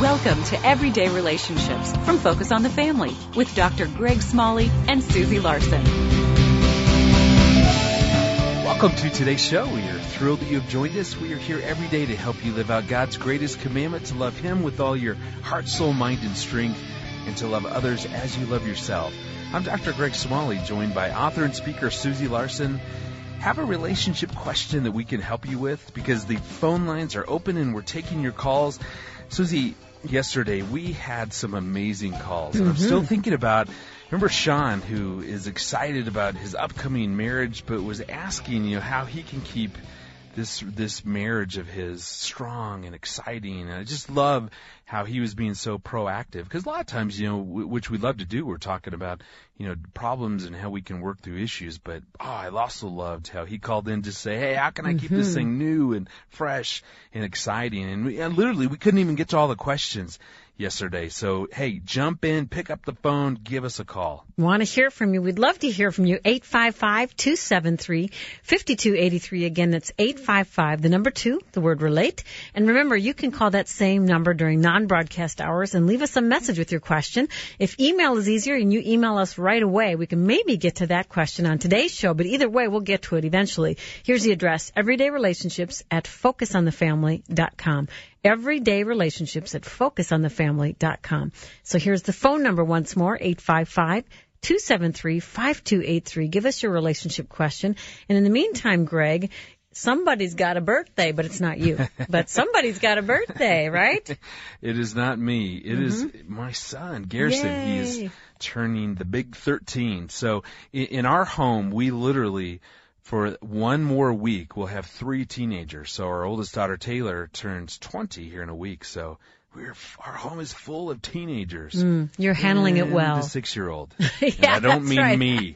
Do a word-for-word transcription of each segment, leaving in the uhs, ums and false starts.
Welcome to Everyday Relationships from Focus on the Family with Doctor Greg Smalley and Susie Larson. Welcome to today's show. We are thrilled that you have joined us. We are here every day to help you live out God's greatest commandment, to love Him with all your heart, soul, mind, and strength, and to love others as you love yourself. I'm Doctor Greg Smalley, joined by author and speaker Susie Larson. Have a relationship question that we can help you with, because the phone lines are open and we're taking your calls. Susie, yesterday we had some amazing calls. Mm-hmm. I'm still thinking about, remember Sean, who is excited about his upcoming marriage, but was asking, you know, how he can keep this this marriage of his strong and exciting. And I just love how he was being so proactive, because a lot of times, you know, w- which we love to do, we're talking about, you know, problems and how we can work through issues. But oh, I also loved how he called in to say, hey, how can I keep mm-hmm. this thing new and fresh and exciting? And, we, and literally, we couldn't even get to all the questions yesterday. So, hey, jump in, pick up the phone, give us a call. Want to hear from you? We'd love to hear from you. eight five five, two seven three, five two eight three. Again, that's eight five five, the number two, the word relate. And remember, you can call that same number during non-broadcast hours and leave us a message with your question. If email is easier and you email us right away, we can maybe get to that question on today's show. But either way, we'll get to it eventually. Here's the address, Everyday Relationships at focus on the family dot com. Everyday Relationships at focus on the family dot com. So here's the phone number once more, eight five five, two seven three, five two eight three. Give us your relationship question. And in the meantime, Greg, somebody's got a birthday, but it's not you. But somebody's got a birthday, right? It is not me. It mm-hmm. is my son, Garrison. Yay. He is turning the big thirteen. So in our home, we literally, for one more week, we'll have three teenagers. So our oldest daughter, Taylor, turns twenty here in a week. So we're, our home is full of teenagers. Mm, you're handling and it well. The six-year-old. Yeah, and I don't mean right. me.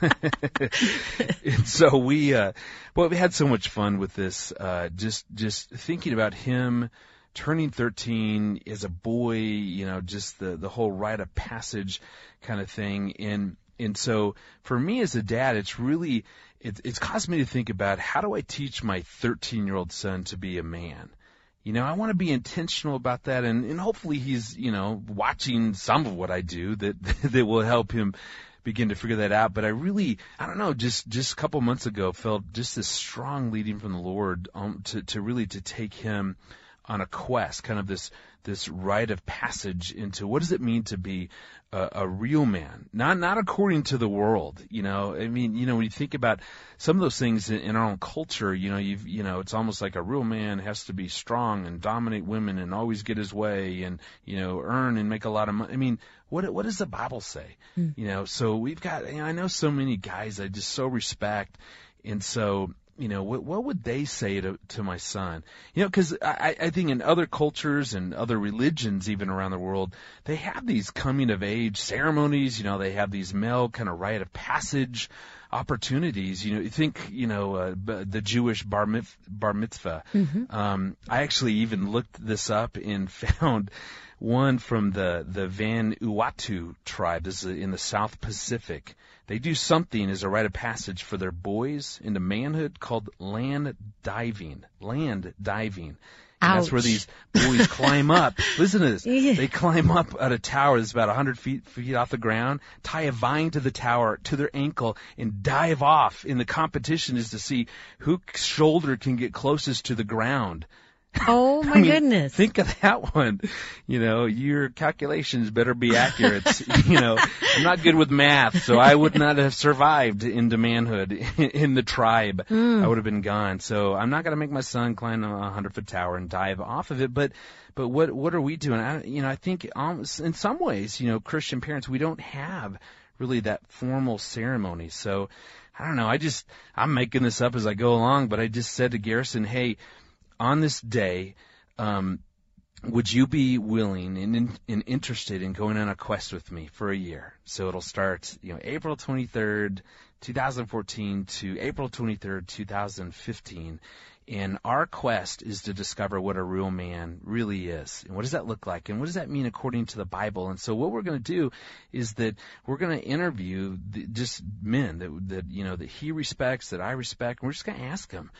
And so we, uh, well, we had so much fun with this, uh, just, just thinking about him turning thirteen as a boy, you know, just the, the whole rite of passage kind of thing. And, and so for me as a dad, it's really, it, it's caused me to think about, how do I teach my thirteen-year-old son to be a man? You know, I want to be intentional about that, and, and hopefully he's, you know, watching some of what I do that that will help him begin to figure that out. But I really, I don't know, just just a couple months ago felt just this strong leading from the Lord um, to to really to take him on a quest, kind of this this rite of passage into what does it mean to be a, a real man, not not according to the world. You know, I mean, you know, when you think about some of those things in, in our own culture, you know, you've you know, it's almost like a real man has to be strong and dominate women and always get his way and, you know, earn and make a lot of money. I mean, what what does the Bible say? Mm. You know, so we've got, you know, I know so many guys I just so respect, and so, you know, what what would they say to to my son? You know, because I, I think in other cultures and other religions, even around the world, they have these coming of age ceremonies. You know, they have these male kind of rite of passage opportunities. You know, you think, you know, uh, the Jewish bar, mitz, bar mitzvah. Mm-hmm. Um, I actually even looked this up and found one from the the Vanuatu tribe. This is in the South Pacific. They do something as a rite of passage for their boys into manhood called land diving. Land diving. And that's where these boys climb up. Listen to this. Yeah. They climb up at a tower that's about one hundred feet, feet off the ground, tie a vine to the tower, to their ankle, and dive off. And the competition is to see whose shoulder can get closest to the ground. Oh, my I mean, goodness. Think of that one. You know, your calculations better be accurate. You know, I'm not good with math, so I would not have survived into manhood in the tribe. Mm. I would have been gone. So I'm not going to make my son climb a hundred-foot tower and dive off of it. But but what what are we doing? I, you know, I think um, in some ways, you know, Christian parents, we don't have really that formal ceremony. So I don't know. I just, I'm making this up as I go along, but I just said to Garrison, hey, on this day, um, would you be willing and, and interested in going on a quest with me for a year? So it'll start, you know, April twenty-third, twenty fourteen to April twenty-third, twenty fifteen. And our quest is to discover what a real man really is. And what does that look like? And what does that mean according to the Bible? And so what we're going to do is that we're going to interview the, just men that, that, you know, that he respects, that I respect. And we're just going to ask him,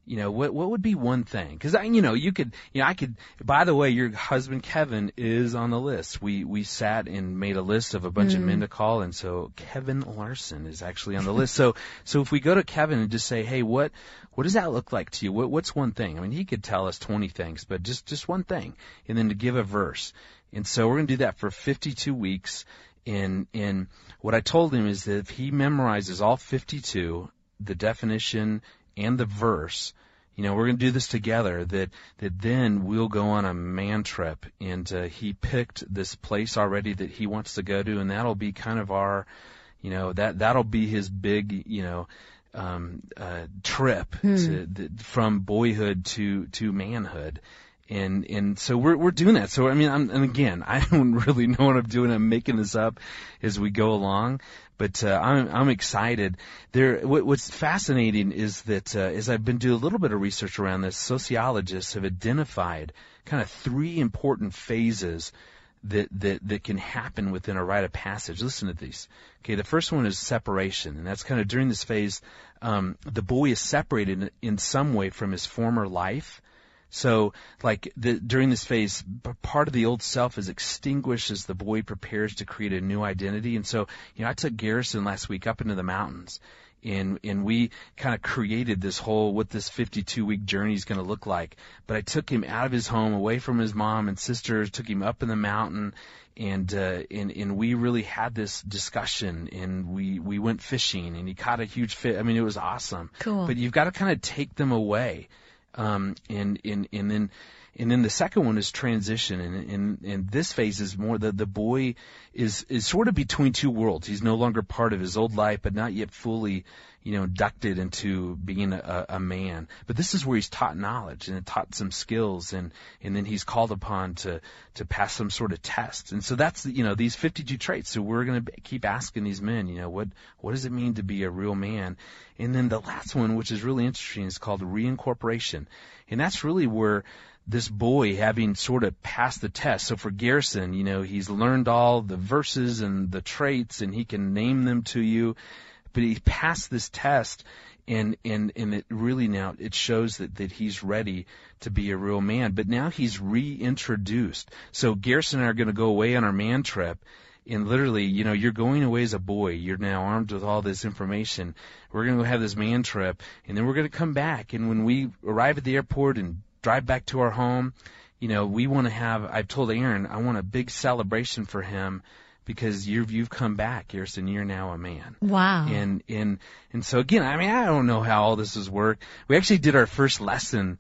You know, what what would be one thing? Because I, you know, you could, you know, I could. By the way, your husband Kevin is on the list. We we sat and made a list of a bunch mm-hmm. of men to call, and so Kevin Larson is actually on the list. So so if we go to Kevin and just say, hey, what what does that look like to you? What what's one thing? I mean, he could tell us twenty things, but just just one thing, and then to give a verse. And so we're going to do that for fifty-two weeks. And and what I told him is that if he memorizes all fifty-two, the definition and the verse, you know, we're going to do this together, that, that then we'll go on a man trip. And uh, he picked this place already that he wants to go to, and that'll be kind of our, you know, that, that'll be his big, you know, um, uh, trip hmm. to, the, from boyhood to, to manhood. And, and so we're, we're doing that. So, I mean, I'm, and again, I don't really know what I'm doing. I'm making this up as we go along, but, uh, I'm, I'm excited. There, what, what's fascinating is that, uh, as I've been doing a little bit of research around this, sociologists have identified kind of three important phases that, that, that can happen within a rite of passage. Listen to these. Okay. The first one is separation. And that's kind of during this phase, um, the boy is separated in some way from his former life. So, like, the, during this phase, part of the old self is extinguished as the boy prepares to create a new identity. And so, you know, I took Garrison last week up into the mountains, and, and we kind of created this whole, what this fifty-two week journey is going to look like. But I took him out of his home, away from his mom and sisters, took him up in the mountain, and, uh, and, and we really had this discussion, and we, we went fishing, and he caught a huge fish. I mean, it was awesome. Cool. But you've got to kind of take them away. Um, and, and, and then, and then the second one is transition. And, and, and this phase is more that the boy is, is sort of between two worlds. He's no longer part of his old life, but not yet fully, you know, inducted into being a, a man. But this is where he's taught knowledge and taught some skills, and, and then he's called upon to, to pass some sort of test. And so that's, you know, these fifty-two traits. So we're going to keep asking these men, you know, what, what does it mean to be a real man? And then the last one, which is really interesting, is called reincorporation. And that's really where this boy, having sort of passed the test. So for Garrison, you know, he's learned all the verses and the traits, and he can name them to you. But he passed this test, and, and, and it really now, it shows that, that he's ready to be a real man. But now he's reintroduced. So Garrison and I are going to go away on our man trip. And literally, you know, you're going away as a boy. You're now armed with all this information. We're going to go have this man trip, and then we're going to come back. And when we arrive at the airport and drive back to our home, you know, we want to have, I've told Aaron, I want a big celebration for him, because you've, you've come back, Garrison. You're now a man. Wow. And, and, and so again, I mean, I don't know how all this has worked. We actually did our first lesson,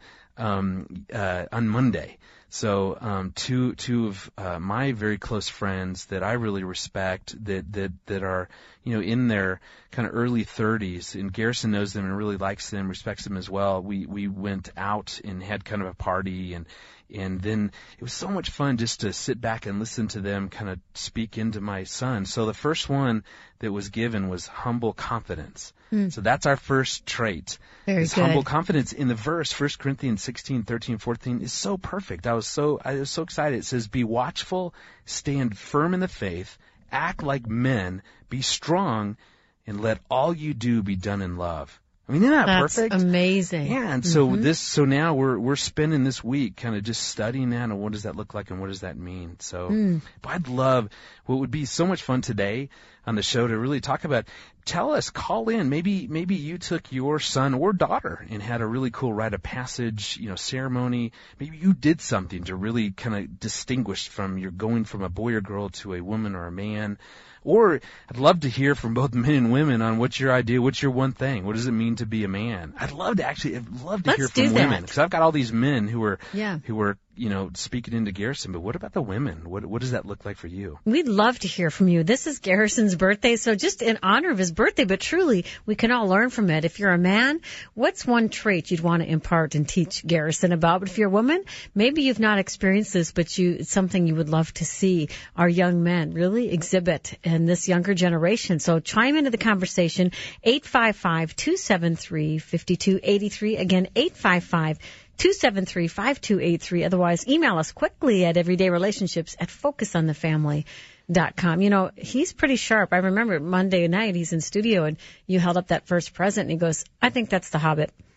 um, uh, on Monday. So, um, two, two of, uh, my very close friends that I really respect, that, that, that are, you know, in their kind of early thirties, and Garrison knows them and really likes them, respects them as well. We, we went out and had kind of a party, and, and then it was so much fun just to sit back and listen to them kind of speak into my son. So the first one that was given was humble confidence. Mm. So that's our first trait. Very this good. Humble confidence in the verse, First Corinthians sixteen, thirteen, fourteen, is so perfect. I was so, I was so excited. It says, be watchful, stand firm in the faith, act like men, be strong, and let all you do be done in love. I mean, isn't that That's perfect? Amazing. Yeah, and so mm-hmm. this, so now we're we're spending this week kind of just studying that, and what does that look like, and what does that mean? So, mm. but I'd love, what would be so much fun today on the show to really talk about. Tell us, call in. Maybe maybe you took your son or daughter and had a really cool rite of passage, you know, ceremony. Maybe you did something to really kind of distinguish from your going from a boy or girl to a woman or a man. Or I'd love to hear from both men and women on what's your idea, what's your one thing, what does it mean to be a man? I'd love to actually, I'd love to Let's hear from do women, because I've got all these men who are, yeah. who are, you know, speaking into Garrison. But what about the women? What what does that look like for you? We'd love to hear from you. This is Garrison's birthday, so just in honor of his birthday, but truly, we can all learn from it. If you're a man, what's one trait you'd want to impart and teach Garrison about? But if you're a woman, maybe you've not experienced this, but you it's something you would love to see our young men really exhibit in this younger generation. So chime into the conversation, eight five five, two seven three, five two eight three. Again, eight five five, two seven three, five two eight three. Otherwise, email us quickly at everydayrelationships at focus on the family dot com. You know, he's pretty sharp. I remember Monday night, he's in studio, and you held up that first present, and he goes, I think that's The Hobbit.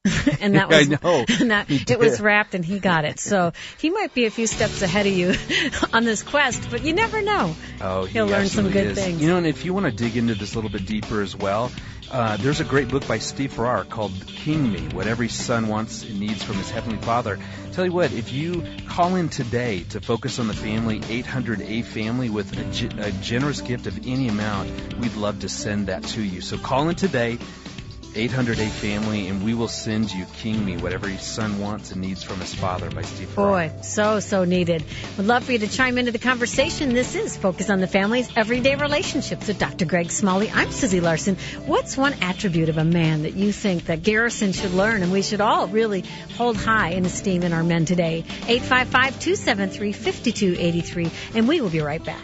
and that was, I know. And that, it was wrapped and he got it. So he might be a few steps ahead of you on this quest, but you never know. Oh, he He'll learn some good is. things. You know, and if you want to dig into this a little bit deeper as well, uh, there's a great book by Steve Farrar called King Me, What Every Son Wants and Needs from His Heavenly Father. Tell you what, if you call in today to Focus on the Family, eight hundred A Family, with a, ge- a generous gift of any amount, we'd love to send that to you. So call in today, eight hundred A Family, and we will send you King Me, What Every Son Wants and Needs from His Father by Steve Farrar. Boy, so, so needed. Would love for you to chime into the conversation. This is Focus on the Family's Everyday Relationships with Doctor Greg Smalley. I'm Susie Larson. What's one attribute of a man that you think that Garrison should learn and we should all really hold high in esteem in our men today? eight five five, two seven three, five two eight three, and we will be right back.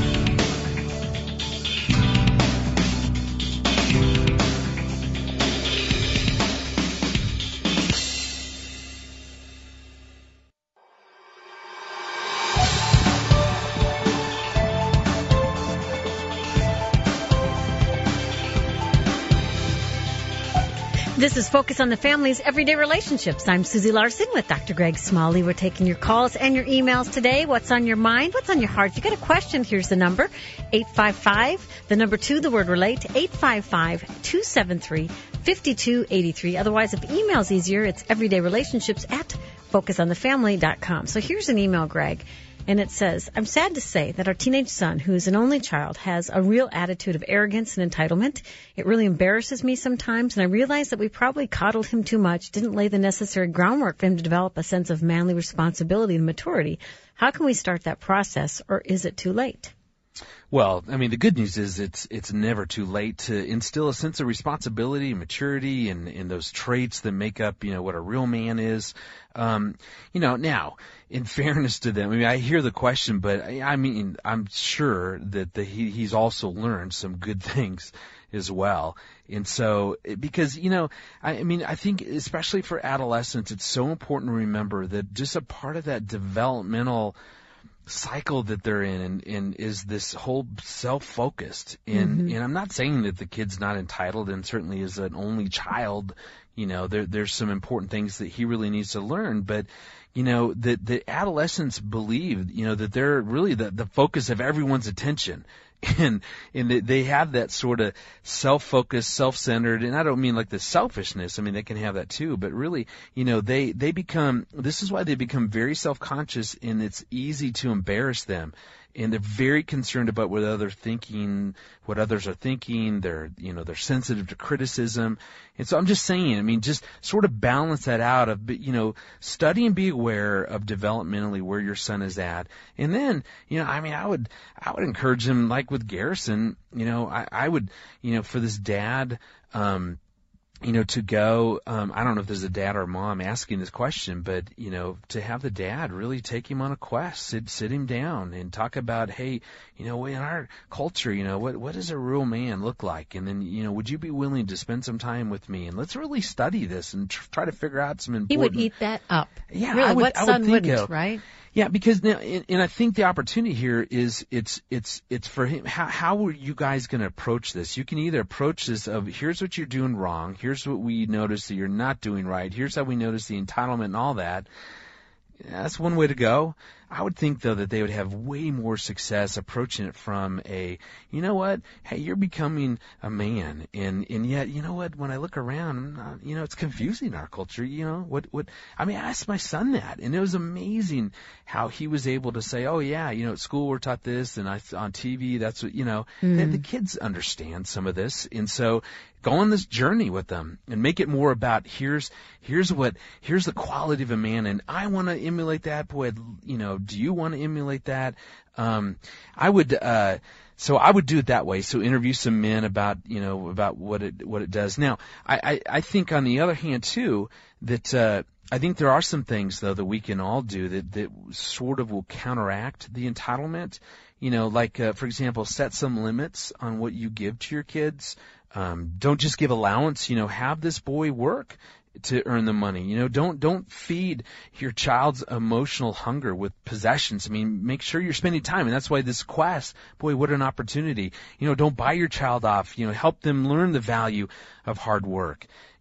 This is Focus on the Family's Everyday Relationships. I'm Susie Larson with Doctor Greg Smalley. We're taking your calls and your emails today. What's on your mind? What's on your heart? If you got a question, here's the number, eight five five, the number two, the word relate, eight five five, two seven three, five two eight three. Otherwise, if email's easier, it's everydayrelationships at focus on the family dot com. So here's an email, Greg. And it says, I'm sad to say that our teenage son, who is an only child, has a real attitude of arrogance and entitlement. It really embarrasses me sometimes, and I realize that we probably coddled him too much, didn't lay the necessary groundwork for him to develop a sense of manly responsibility and maturity. How can we start that process, or is it too late? Well, I mean, the good news is it's it's never too late to instill a sense of responsibility, maturity, and, and those traits that make up, you know, what a real man is. Um, you know, now, in fairness to them, I mean, I hear the question, but I, I mean, I'm sure that the, he, he's also learned some good things as well. And so, because, you know, I, I mean, I think especially for adolescents, it's so important to remember that just a part of that developmental cycle that they're in and, and is this whole self-focused. And, mm-hmm. and I'm not saying that the kid's not entitled, and certainly as an only child, you know, there, there's some important things that he really needs to learn. But, you know, the, the adolescents believe, you know, that they're really the, the focus of everyone's attention. And, and they have that sort of self-focused, self-centered, and I don't mean like the selfishness. I mean, they can have that too, but really, you know, they, they become, this is why they become very self-conscious, and it's easy to embarrass them. And they're very concerned about what others thinking, what others are thinking. They're, you know, they're sensitive to criticism. And so I'm just saying, I mean, just sort of balance that out of, you know, study and be aware of developmentally where your son is at. And then, you know, I mean, I would, I would encourage him, like with Garrison, you know, I, I would, you know, for this dad, um, you know, to go, um, I don't know if there's a dad or mom asking this question, but, you know, to have the dad really take him on a quest, sit, sit him down and talk about, hey, you know, in our culture, you know, what, what does a real man look like? And then, you know, would you be willing to spend some time with me? And let's really study this and tr- try to figure out some important... He would eat that up. Yeah, really, I would, what I son would think wouldn't, so. right? Yeah, because now, and, and I think the opportunity here is it's it's it's for him. How how are you guys going to approach this? You can either approach this of here's what you're doing wrong, here's what we notice that you're not doing right, here's how we notice the entitlement and all that. That's one way to go. I would think, though, that they would have way more success approaching it from a, you know what, hey, you're becoming a man, and and yet, you know what, when I look around, I'm not, you know, it's confusing our culture, you know, what, what, I mean, I asked my son that, and it was amazing how he was able to say, oh, yeah, you know, at school we're taught this, and I, on T V, that's what, you know, mm. the, the kids understand some of this, and so go on this journey with them and make it more about here's here's what here's the quality of a man, and I want to emulate that. Boy, you know, do you want to emulate that? Um, I would. Uh, so I would do it that way. So interview some men about you know about what it what it does. Now, I I, I think on the other hand too that. Uh, I think there are some things, though, that we can all do that, that sort of will counteract the entitlement. You know, like, uh, for example, set some limits on what you give to your kids. Um, don't just give allowance. You know, have this boy work to earn the money. You know, don't don't feed your child's emotional hunger with possessions. I mean, make sure you're spending time, and that's why this quest, boy, what an opportunity. You know, don't buy your child off. You know, help them learn the value of hard work.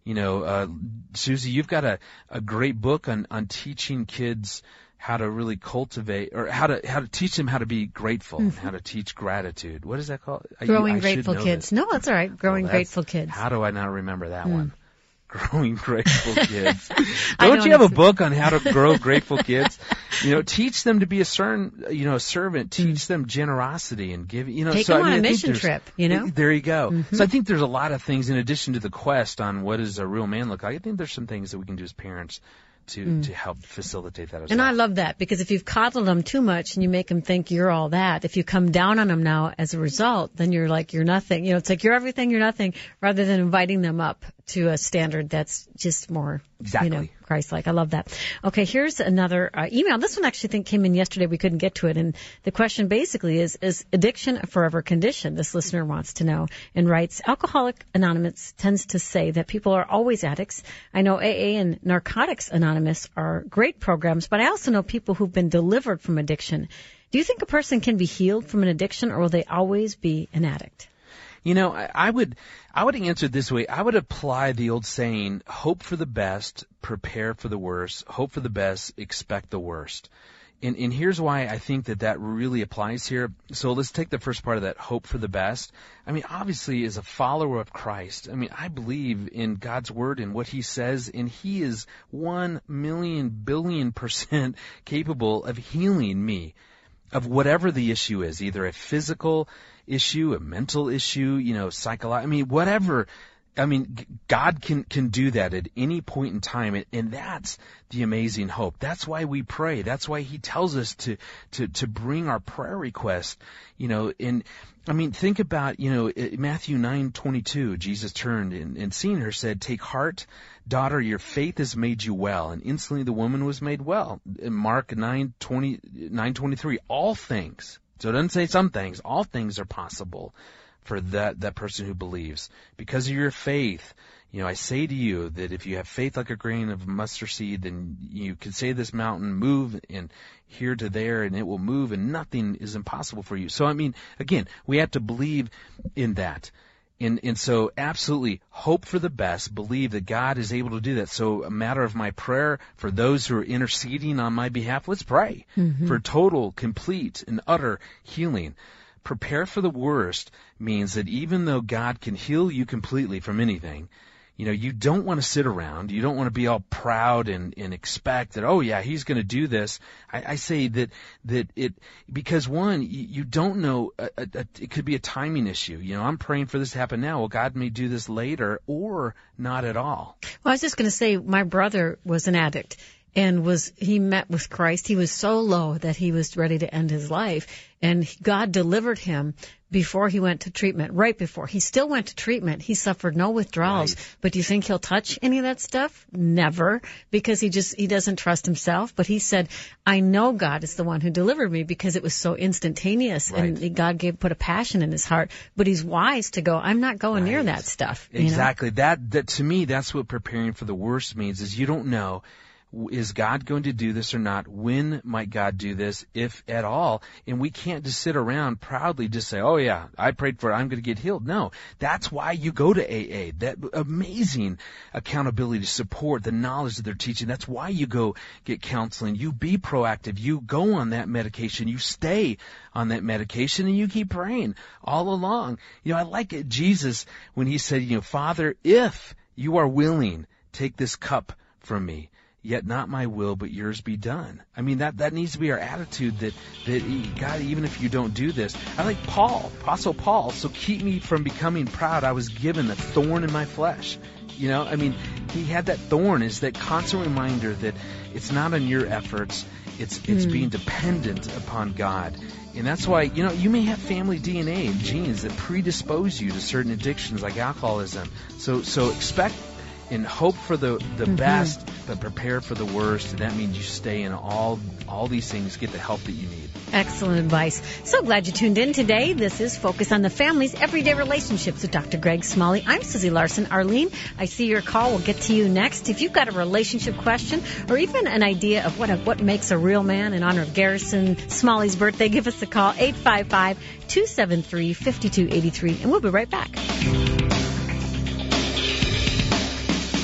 You know, uh, Susie, you've got a, a great book on, on teaching kids how to really cultivate, or how to how to teach them how to be grateful, mm-hmm. how to teach gratitude. What is that called? Growing I, I Grateful Kids. This. No, that's all right. Growing well, Grateful Kids. How do I not remember that mm. one? Growing Grateful Kids. Don't Don't you have a book on how to grow grateful kids? You know, teach them to be a certain, you know, a servant. Teach mm. them generosity and give. You know, take so, them I mean, on a I mission trip. You know, there you go. Mm-hmm. So I think there's a lot of things in addition to the quest on what does a real man look like. I think there's some things that we can do as parents to mm. to help facilitate that as and well. I love that, because if you've coddled them too much and you make them think you're all that, if you come down on them now as a result, then you're like, you're nothing. You know, it's like you're everything, you're nothing, rather than inviting them up to a standard that's just more, exactly. you know, Christ-like. I love that. Okay, here's another uh, email. This one actually I think came in yesterday. We couldn't get to it. And the question basically is, is addiction a forever condition? This listener wants to know and writes, Alcoholics Anonymous tends to say that people are always addicts. I know A A and Narcotics Anonymous are great programs, but I also know people who've been delivered from addiction. Do you think a person can be healed from an addiction, or will they always be an addict? You know, I, I would, I would answer it this way. I would apply the old saying, hope for the best, prepare for the worst, hope for the best, expect the worst. And, and here's why I think that that really applies here. So let's take the first part of that, hope for the best. I mean, obviously, as a follower of Christ, I mean, I believe in God's word and what he says, and he is one million billion percent capable of healing me of whatever the issue is, either a physical issue, a mental issue, you know, psychological, I mean, whatever. I mean, God can, can do that at any point in time, and, and that's the amazing hope. That's why we pray. That's why he tells us to, to, to bring our prayer request, you know, and, I mean, think about, you know, Matthew nine twenty-two, Jesus turned and, and seeing her said, take heart, daughter, your faith has made you well. And instantly the woman was made well. In Mark nine twenty, nine twenty-three, all things. So it doesn't say some things. All things are possible for that, that person who believes. Because of your faith, you know, I say to you that if you have faith like a grain of mustard seed, then you can say this mountain, move and here to there, and it will move, and nothing is impossible for you. So, I mean, again, we have to believe in that. And, and so absolutely hope for the best, believe that God is able to do that. So a matter of my prayer for those who are interceding on my behalf, let's pray mm-hmm. for total, complete, and utter healing. Prepare for the worst means that even though God can heal you completely from anything, you know, you don't want to sit around. You don't want to be all proud and, and expect that, oh yeah, he's going to do this. I, I say that, that it, because one, you, you don't know, a, a, a, it could be a timing issue. You know, I'm praying for this to happen now. Well, God may do this later or not at all. Well, I was just going to say, my brother was an addict. And was, he met with Christ. He was so low that he was ready to end his life. And God delivered him before he went to treatment, right before. He still went to treatment. He suffered no withdrawals. Right. But do you think he'll touch any of that stuff? Never. Because he just, he doesn't trust himself. But he said, I know God is the one who delivered me because it was so instantaneous. Right. And God gave, put a passion in his heart. But he's wise to go, I'm not going right. near that stuff. Exactly. You know? That, that, to me, that's what preparing for the worst means, is you don't know, is God going to do this or not? When might God do this, if at all? And we can't just sit around proudly just say, oh yeah, I prayed for it, I'm going to get healed. No, that's why you go to A A. That amazing accountability, support, the knowledge that they're teaching. That's why you go get counseling. You be proactive. You go on that medication. You stay on that medication, and you keep praying all along. You know, I like it, Jesus, when he said, you know, Father, if you are willing, take this cup from me. Yet not my will, but yours be done. I mean, that, that needs to be our attitude, that, that, God, even if you don't do this. I like Paul, Apostle Paul, so keep me from becoming proud. I was given a thorn in my flesh. You know, I mean, he had that thorn, is that constant reminder that it's not on your efforts. It's, it's mm. being dependent upon God. And that's why, you know, you may have family D N A and genes that predispose you to certain addictions like alcoholism. So, so expect and hope for the, the mm-hmm. best, but prepare for the worst. And that means you stay in all all these things, get the help that you need. Excellent advice. So glad you tuned in today. This is Focus on the Family's Everyday Relationships with Doctor Greg Smalley. I'm Susie Larson. Arlene, I see your call. We'll get to you next. If you've got a relationship question or even an idea of what a, what makes a real man in honor of Garrison Smalley's birthday, give us a call, eight five five, two seven three, five two eight three, and we'll be right back.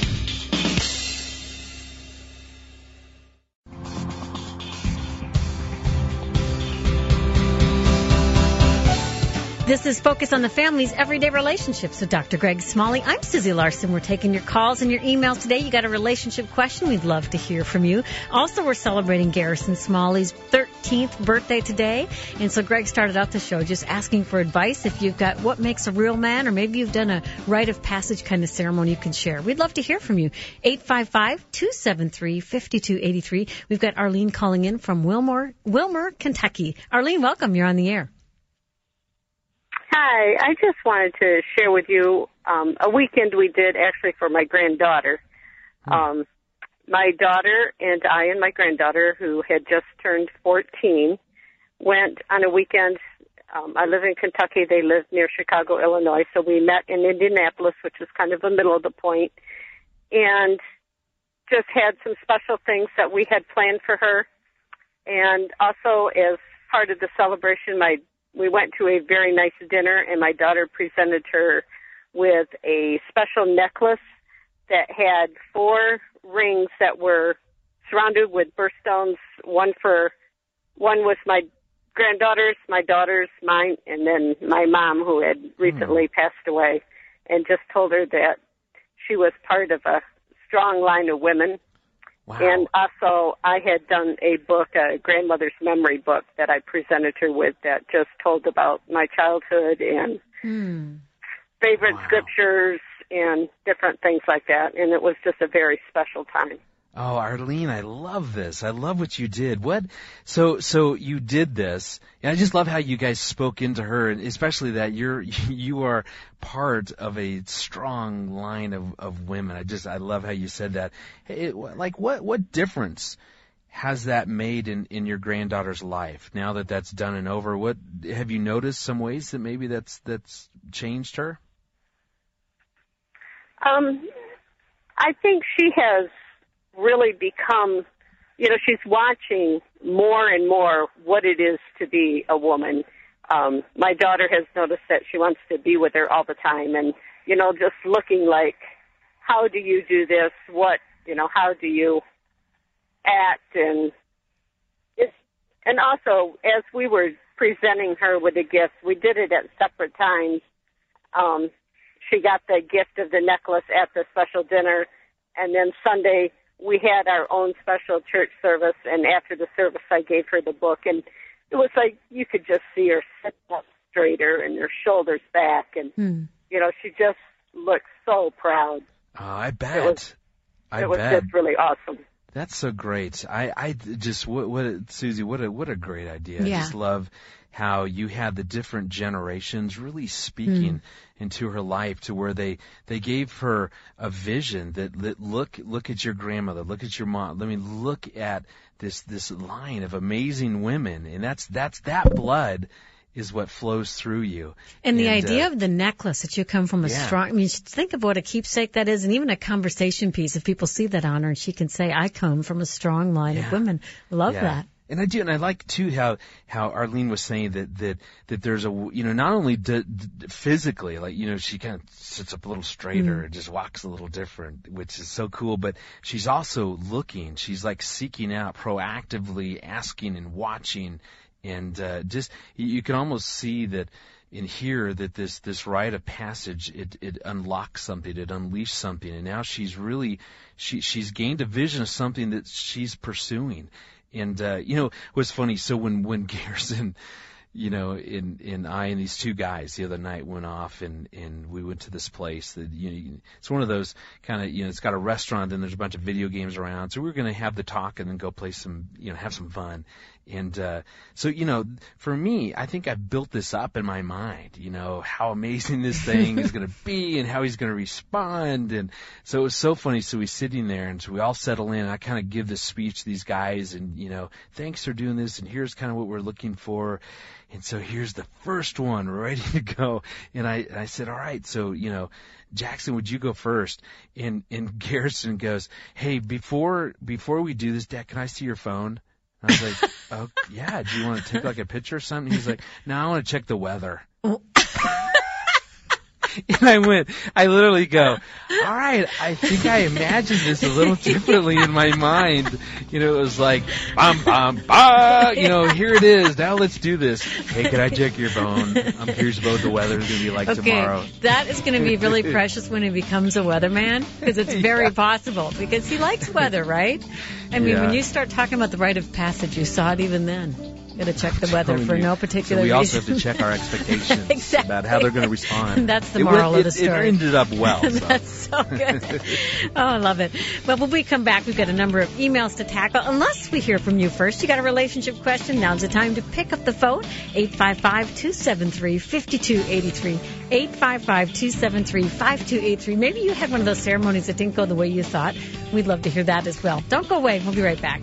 This is Focus on the Family's Everyday Relationships with Doctor Greg Smalley. I'm Susie Larson. We're taking your calls and your emails today. You got a relationship question? We'd love to hear from you. Also, we're celebrating Garrison Smalley's thirteenth birthday today. And so Greg started out the show just asking for advice. If you've got what makes a real man, or maybe you've done a rite of passage kind of ceremony you can share. We'd love to hear from you. eight five five, two seven three, five two eight three. We've got Arlene calling in from Wilmore, Wilmer, Kentucky. Arlene, welcome. You're on the air. Hi, I just wanted to share with you um, a weekend we did actually for my granddaughter. Hmm. Um, my daughter and I and my granddaughter, who had just turned fourteen, went on a weekend. Um, I live in Kentucky. They live near Chicago, Illinois. So we met in Indianapolis, which was kind of the middle of the point, and just had some special things that we had planned for her. And also, as part of the celebration, my we went to a very nice dinner, and my daughter presented her with a special necklace that had four rings that were surrounded with birthstones. One for one was my granddaughter's, my daughter's, mine, and then my mom, who had recently mm. passed away, and just told her that she was part of a strong line of women. Wow. And also, I had done a book, a grandmother's memory book, that I presented her with that just told about my childhood and mm. favorite wow. scriptures and different things like that. And it was just a very special time. Oh, Arlene, I love this. I love what you did. What? So, so you did this, and I just love how you guys spoke into her, and especially that you're you are part of a strong line of, of women. I just I love how you said that. It, like, what what difference has that made in, in your granddaughter's life now that that's done and over? What have you noticed? Some ways that maybe that's that's changed her. Um, I think she has really become, you know, she's watching more and more what it is to be a woman. Um, my daughter has noticed that she wants to be with her all the time, and, you know, just looking like, how do you do this? What, you know, how do you act? And it's, and also, as we were presenting her with a gift, we did it at separate times. Um, she got the gift of the necklace at the special dinner, and then Sunday we had our own special church service, and after the service I gave her the book, and it was like you could just see her sit up straighter and her shoulders back, and, hmm. you know, she just looked so proud. Oh, I bet. It was, I it was bet. just really awesome. That's so great. I, I just, what, what, a, Susie, what a, what a great idea. Yeah. I just love how you had the different generations really speaking mm. into her life, to where they, they gave her a vision that, that look, look at your grandmother, look at your mom. Let me look at this, this line of amazing women. And that's, that's, that blood is what flows through you. And the and, idea uh, of the necklace, that you come from a yeah. strong, I mean, think of what a keepsake that is, and even a conversation piece. If people see that on her, and she can say, I come from a strong line yeah. of women. Love yeah. that. And I do, and I like too how how Arlene was saying that that that there's a, you know, not only d- d- physically, like, you know, she kind of sits up a little straighter mm. and just walks a little different, which is so cool. But she's also looking, she's like seeking out, proactively asking and watching, and uh, just you can almost see that in here that this this rite of passage, it it unlocks something, it unleashed something, and now she's really she she's gained a vision of something that she's pursuing. And, uh, you know, what's funny, so when, when Garrison, you know, and, and I and these two guys the other night went off, and, and we went to this place that, you know, it's one of those kind of, you know, it's got a restaurant and there's a bunch of video games around. So we were going to have the talk and then go play some, you know, have some fun. And, uh, so, you know, for me, I think I've built this up in my mind, you know, how amazing this thing is going to be and how he's going to respond. And so it was so funny. So he's sitting there, and so we all settle in, and I kind of give this speech to these guys, and, you know, thanks for doing this, and here's kind of what we're looking for. And so here's the first one ready to go. And I, and I said, all right, so, you know, Jackson, would you go first? And, and Garrison goes, hey, before, before we do this, Dad, can I see your phone? And I was like, oh, yeah, do you want to take like a picture or something? He's like, no, I want to check the weather. And I went, I literally go, all right, I think I imagined this a little differently in my mind. You know, it was like, bum, bum, ba, you know, here it is. Now let's do this. Hey, can I check your phone? I'm curious about what the weather's going to be like okay, tomorrow. that is going to be really precious when he becomes a weatherman, because it's very Yeah. possible, because he likes weather, right? I mean, Yeah. when you start talking about the rite of passage, you saw it even then. Got to check the weather Telling for you. no particular so we reason. also have to check our expectations Exactly. about how they're going to respond. That's the It moral went- of the it- story. It ended up well. So. That's so good. Oh, I love it. Well, when we come back, we've got a number of emails to tackle. Unless we hear from you first, you got a relationship question, now's the time to pick up the phone. eight five five, two seven three, five two eight three. eight five five, two seven three, five two eight three. Maybe you had one of those ceremonies that didn't go the way you thought. We'd love to hear that as well. Don't go away. We'll be right back.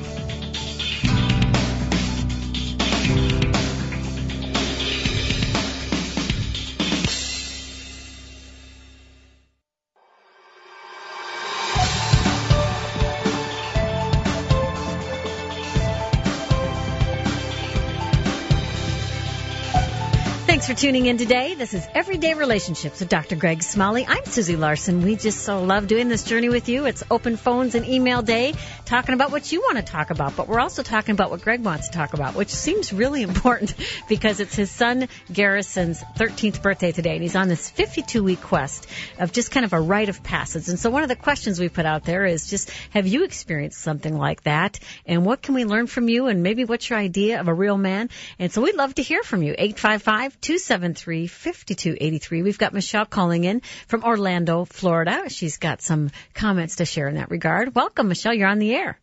Thanks for tuning in today. This is Everyday Relationships with Doctor Greg Smalley. I'm Susie Larson. We just so love doing this journey with you. It's open phones and email day, talking about what you want to talk about, but we're also talking about what Greg wants to talk about, which seems really important because it's his son Garrison's thirteenth birthday today, and he's on this fifty-two-week quest of just kind of a rite of passage. And so one of the questions we put out there is just, have you experienced something like that? And what can we learn from you? And maybe what's your idea of a real man? And so we'd love to hear from you. eight five five, two seven three, five two eight three. We've got Michelle calling in from Orlando, Florida. She's got some comments to share in that regard. Welcome, Michelle. You're on the air.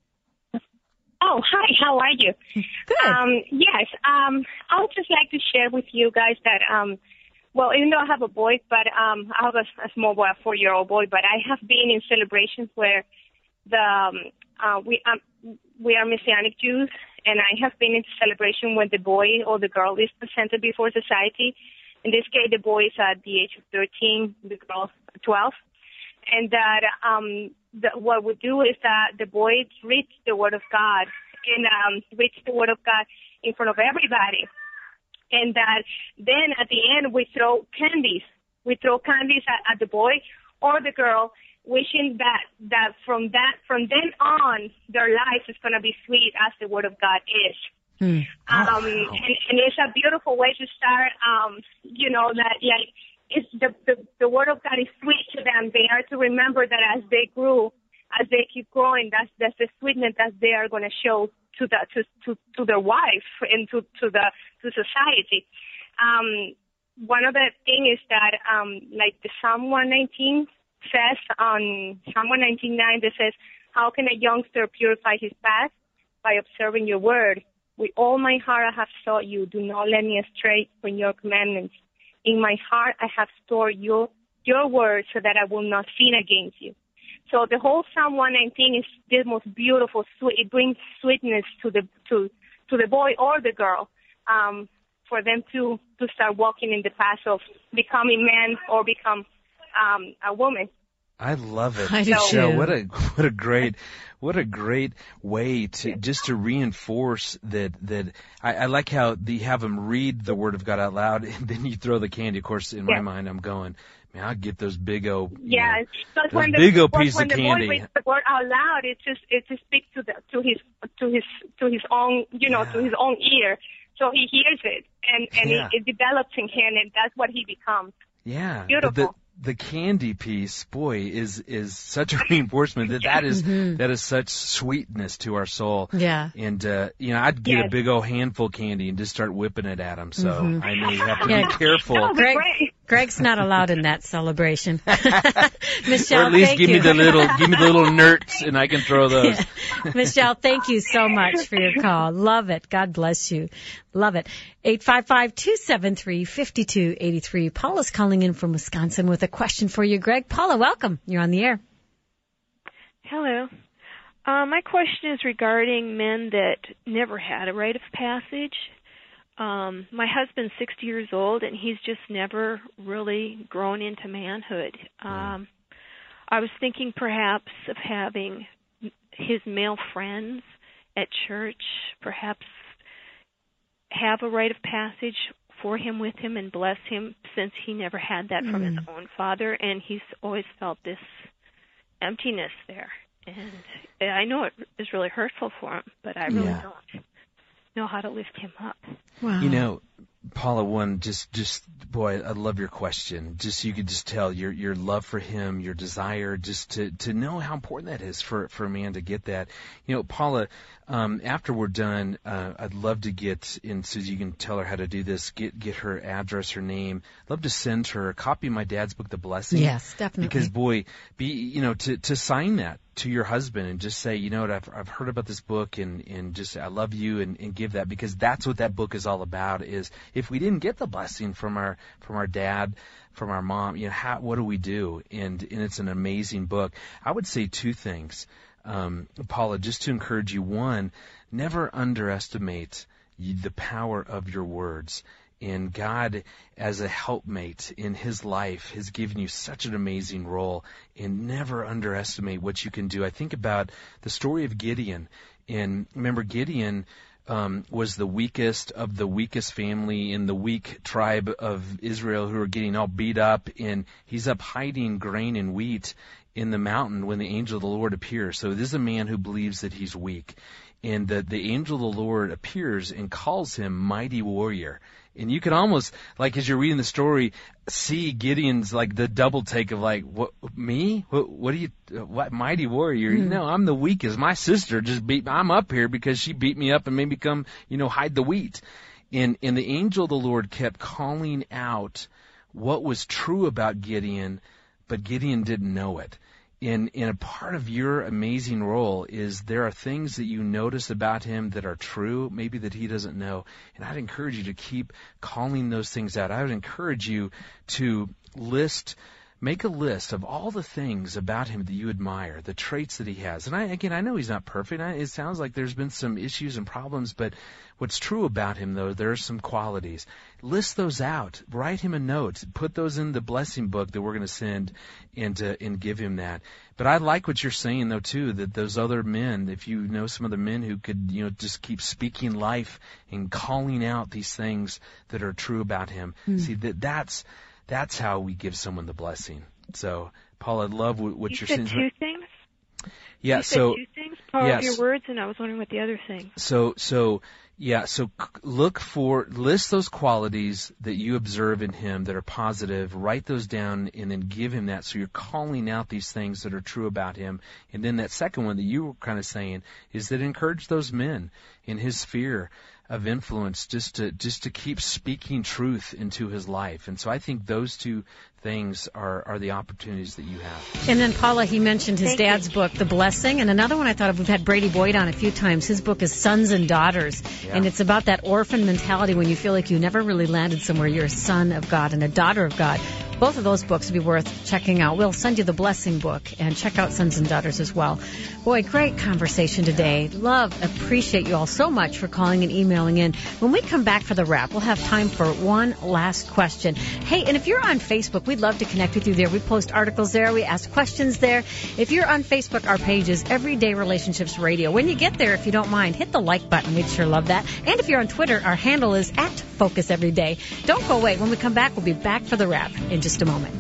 Oh, hi. How are you? Good. Um, yes. Um, I would just like to share with you guys that, um, well, even though I have a boy, but um, I have a, a small boy, a four-year-old boy, but I have been in celebrations where the um, uh, we um, we are Messianic Jews, and I have been in celebration when the boy or the girl is presented before society. In this case, the boy is at the age of thirteen, the girl twelve, and that um, the, what we do is that the boy reads the Word of God and um, reads the Word of God in front of everybody, and that then at the end we throw candies. We throw candies at, at the boy or the girl, wishing that that from that from then on their life is going to be sweet as the Word of God is. Hmm. Um, wow. and, and it's a beautiful way to start. Um, you know that like it's the, the the Word of God is sweet to them. They are to remember that as they grew, as they keep growing, that's that's the sweetness that they are going to show to the to to to their wife and to to the to society. Um, one of the thing is that um, like the Psalm one nineteen says on Psalm one nineteen nine that says, "How can a youngster purify his path? By observing your word. With all my heart I have sought you. Do not let me astray from your commandments. In my heart I have stored your your word so that I will not sin against you." So the whole Psalm one nineteen is the most beautiful. Sweet. It brings sweetness to the to to the boy or the girl, um, for them to to start walking in the path of becoming man or become um, a woman. I love it. I do Michelle, too. what a what a great what a great way to just to reinforce that that I, I like how the have them read the Word of God out loud and then you throw the candy. Of course, in my Yeah. mind, I'm going, man, I'll get those big O. Yeah, because those when the, big old because piece when of the candy. boy reads the word out loud, it just it just speaks to the to his to his to his own you know Yeah. to his own ear, so he hears it and and Yeah. it, it develops in him, and that's what he becomes. Yeah, but Beautiful. the the candy piece, boy, is is such a reinforcement that that is Mhm. that is such sweetness to our soul. Yeah. And uh, you know, I'd get a Yes. big old handful of candy and just start whipping it at them. So Mhm. I know you have to Yeah. be careful. That would be Greg, great. Greg's not allowed in that celebration. Michelle, Or at least thank give you. me the little give me the little nerds and I can throw those. Michelle, thank you so much for your call. Love it. God bless you. Love it. eight five five, two seven three, five two eight three. Paula's calling in from Wisconsin with a question for you, Greg. Paula, welcome. You're on the air. Hello. Uh, my question is regarding men that never had a rite of passage. Um, my husband's sixty years old, and he's just never really grown into manhood. Um, I was thinking perhaps of having his male friends at church perhaps have a rite of passage for him with him and bless him since he never had that from Mm. his own father, and he's always felt this emptiness there. And I know it is really hurtful for him, but I really Yeah. don't know how to lift him up. Wow. You know, Paula, one, just, just, boy, I love your question. Just, you could just tell your, your love for him, your desire, just to, to know how important that is for, for a man to get that. You know, Paula, um, after we're done, uh, I'd love to get, and so you can tell her how to do this, get, get her address, her name. I'd love to send her a copy of my dad's book, The Blessing. Yes, definitely. Because, boy, be, you know, to, to sign that to your husband and just say, you know what, I've, I've heard about this book and, and just, I love you, and, and give that, because that's what that book is all about. Is if we didn't get the blessing from our, from our dad, from our mom, you know, how, what do we do? And, and it's an amazing book. I would say two things, um, Paula, just to encourage you. One, never underestimate the power of your words. And God, as a helpmate in his life, has given you such an amazing role, and never underestimate what you can do. I think about the story of Gideon. And remember, Gideon um, was the weakest of the weakest family in the weak tribe of Israel, who are getting all beat up, and he's up hiding grain and wheat in the mountain when the angel of the Lord appears. So this is a man who believes that he's weak. And the, the angel of the Lord appears and calls him mighty warrior. And you can almost, like, as you're reading the story, see Gideon's, like, the double take of, like, what, me? What, what are you, what, mighty warrior? Mm. You know, I'm the weakest. My sister just beat, I'm up here because she beat me up and made me come, you know, hide the wheat. And, and the angel of the Lord kept calling out what was true about Gideon, but Gideon didn't know it. And, and a part of your amazing role is there are things that you notice about him that are true, maybe that he doesn't know. And I'd encourage you to keep calling those things out. I would encourage you to list, make a list of all the things about him that you admire, the traits that he has. And I, again, I know he's not perfect. I, it sounds like there's been some issues and problems, but what's true about him, though, there are some qualities. List those out. Write him a note. Put those in the blessing book that we're going to send and, uh, and give him that. But I like what you're saying, though, too, that those other men, if you know some other men who could, you know, just keep speaking life and calling out these things that are true about him. Mm. See, that that's that's how we give someone the blessing. So, Paul, I love what, what you you're said saying. two things? Yeah, you so said two things, power yes. of your words, and I was wondering what the other thing. So, so yeah, so look for, list those qualities that you observe in him that are positive, write those down, and then give him that. So you're calling out these things that are true about him. And then that second one that you were kind of saying is that encourage those men in his sphere of influence just to just to keep speaking truth into his life. And so I think those two things are, are the opportunities that you have. And then, Paula, he mentioned his Thank dad's you. book, The Blessing. And another one I thought of, we've had Brady Boyd on a few times. His book is Sons and Daughters. Yeah. And it's about that orphan mentality when you feel like you never really landed somewhere. You're a son of God and a daughter of God. Both of those books would be worth checking out. We'll send you the Blessing book and check out Sons and Daughters as well. Boy, great conversation today. Love, appreciate you all so much for calling and emailing in. When we come back for the wrap, we'll have time for one last question. Hey, and if you're on Facebook, we'd love to connect with you there. We post articles there. We ask questions there. If you're on Facebook, our page is Everyday Relationships Radio. When you get there, if you don't mind, hit the like button. We'd sure love that. And if you're on Twitter, our handle is at Focus Everyday. Don't go away. When we come back, we'll be back for the wrap in just a moment.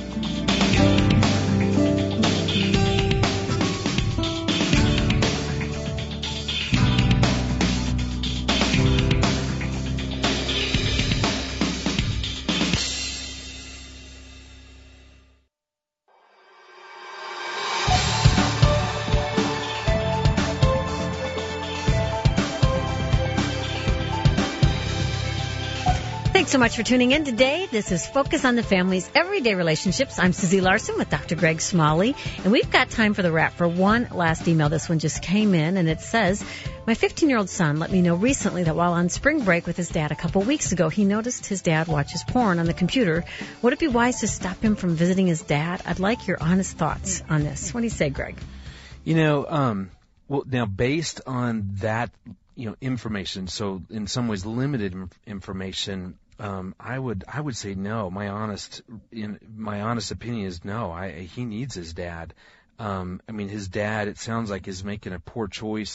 Thanks so much for tuning in today. This is Focus on the Family's Everyday Relationships. I'm Susie Larson with Doctor Greg Smalley, and we've got time for the wrap for one last email. This one just came in, and it says, my fifteen-year-old son let me know recently that while on spring break with his dad a couple weeks ago, he noticed his dad watches porn on the computer. Would it be wise to stop him from visiting his dad? I'd like your honest thoughts on this. What do you say, Greg? You know, um, well, now based on that, you know, information, so in some ways limited information, Um, I would I would say no. My honest in my honest opinion is no. I he needs his dad. Um, I mean, his dad, it sounds like, is making a poor choice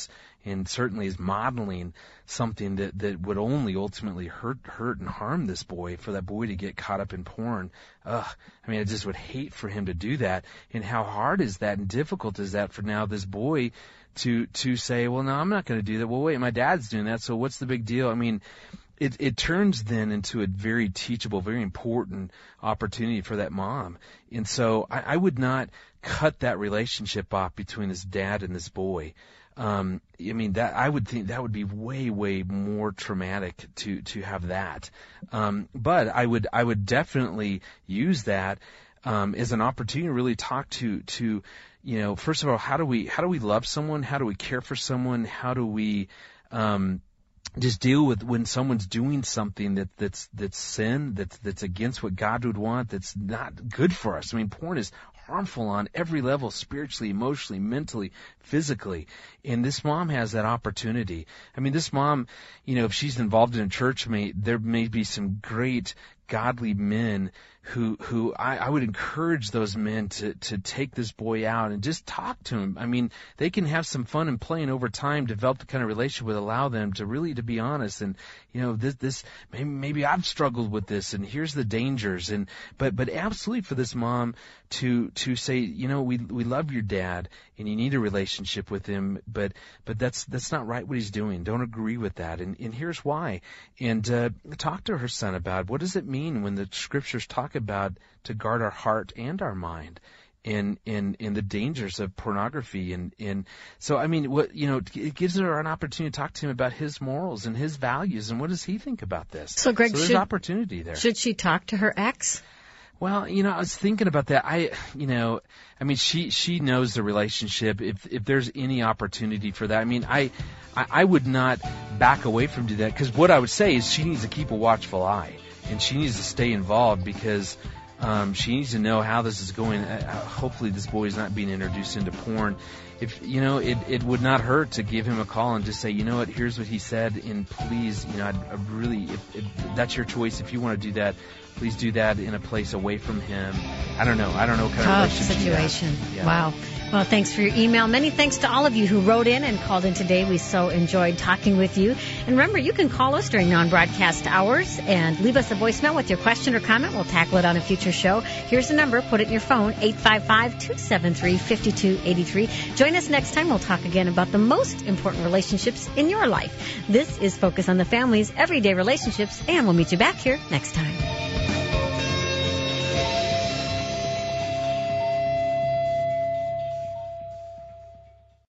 and certainly is modeling something that, that would only ultimately hurt hurt and harm this boy, for that boy to get caught up in porn. Ugh, I mean, I just would hate for him to do that. And how hard is that and difficult is that for now this boy to to say, well, no, I'm not going to do that. Well, wait, my dad's doing that, so what's the big deal? I mean, it it turns then into a very teachable, very important opportunity for that mom. And so I, I would not cut that relationship off between this dad and this boy. Um, I mean, that I would think that would be way, way more traumatic to to have that. Um, but I would I would definitely use that um, as an opportunity to really talk to to you know, first of all, how do we how do we love someone? How do we care for someone? How do we um, just deal with when someone's doing something that that's that's sin, that's that's against what God would want, that's not good for us? I mean, porn is harmful on every level, spiritually, emotionally, mentally, physically. And this mom has that opportunity. I mean, this mom, you know, if she's involved in a church, I mean, there may be some great godly men who who I, I would encourage those men to to take this boy out and just talk to him. I mean, they can have some fun and play, and over time develop the kind of relationship that allow them to really to be honest. And you know, this this maybe, maybe I've struggled with this, and here's the dangers. And but but absolutely for this mom to to say, you know, we we love your dad and you need a relationship with him, but but that's that's not right what he's doing. Don't agree with that, and and here's why. And uh, talk to her son about what does it mean when the scriptures talk about to guard our heart and our mind in in in the dangers of pornography. And and so I mean, what you know, it gives her an opportunity to talk to him about his morals and his values and what does he think about this. So Greg, so there's should, opportunity there. Should she talk to her ex? Well, you know, I was thinking about that. I, you know, I mean, she she knows the relationship. If if there's any opportunity for that, I mean, I I, I would not back away from do that, because what I would say is she needs to keep a watchful eye and she needs to stay involved, because um, she needs to know how this is going. Uh, hopefully, this boy is not being introduced into porn. If you know, it it would not hurt to give him a call and just say, you know what, here's what he said, and please, you know, I'd, I'd really, if, if that's your choice, if you want to do that, please do that in a place away from him. I don't know. I don't know what kind Tough of relationship. situation. Yeah. Wow. Well, thanks for your email. Many thanks to all of you who wrote in and called in today. We so enjoyed talking with you. And remember, you can call us during non-broadcast hours and leave us a voicemail with your question or comment. We'll tackle it on a future show. Here's the number. Put it in your phone, eight five five, two seven three, five two eight three. Join us next time. We'll talk again about the most important relationships in your life. This is Focus on the Family's Everyday Relationships, and we'll meet you back here next time.